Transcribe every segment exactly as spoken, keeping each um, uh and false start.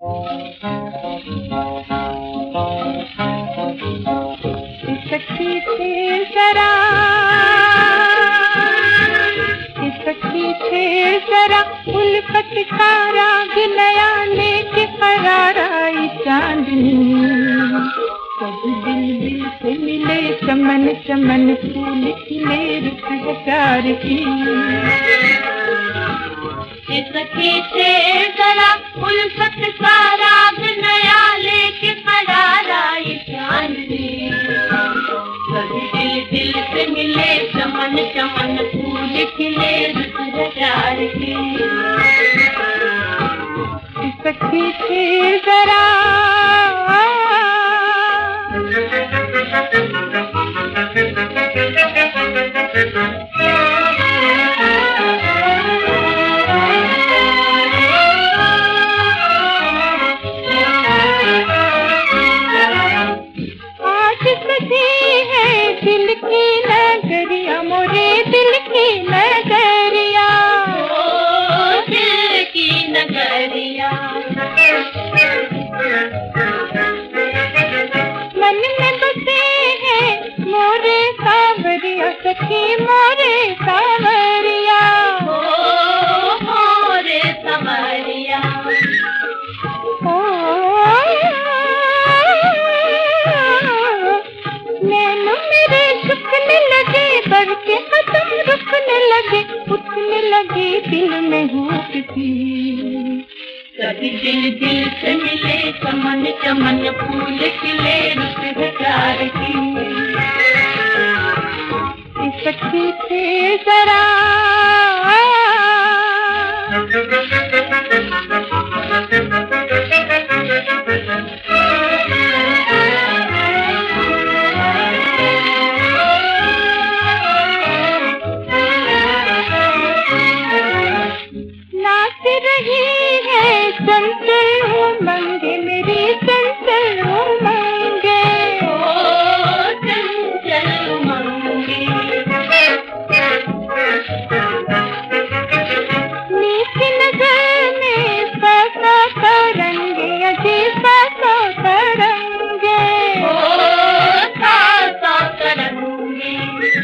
सखी थे जरा, सखी थे जरा उल्फत का राग नया लेके करार आई चांदनी। कभी दिल दिल से मिले चमन चमन फूल खिले रुत है प्यार की। सखी थे जरा उल्फत का राग नया लेके करार आई चांदनी। कभी दिल दिल से मिले चमन चमन फूल खिले रुत है प्यार की। सखी थे जरा आज सजी है दिल की नगरिया मोरे दिल की नगरिया। ओ दिल की नगरिया मन में बसे हैं मोरे सावरिया सखी मोरे सावरिया। ओ मोरे सावरिया ओ नैनो मेरे झुकने लगे बढ़ के कदम रुकने लगे उठने लगे दिल में हुक थी। कभी दिल दिल से मिले चमन चमन फूल खिले रुत है प्यार की। सखी थे जरा नाच रही है चंचल उमंगे मेरी चंचल उमंगे। ओ चंचल उमंगे नीची नजर में पैसा करेंगे अजीब पैसा करेंगे। ओ सासा करेंगे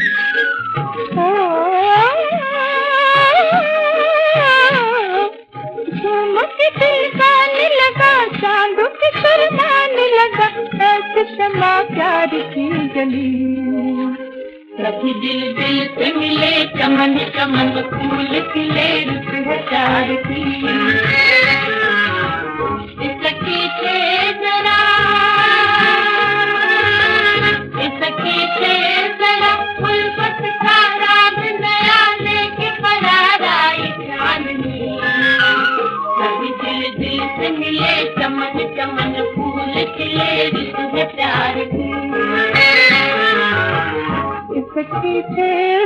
झूमक दिल गाने लगा चांदों के शर्माने लगा ऐसे क्षमा प्यार की गली। कभी दिल दिल से मिले चमन चमन फूल खिले रुत है प्यार की। सखी थे जरा सखी थे जरा उल्फत का राग नया लेके करार आई चांदनी। कभी दिल दिल से मिले चमन चमन फूल खिले रुत है प्यार की। सखी थे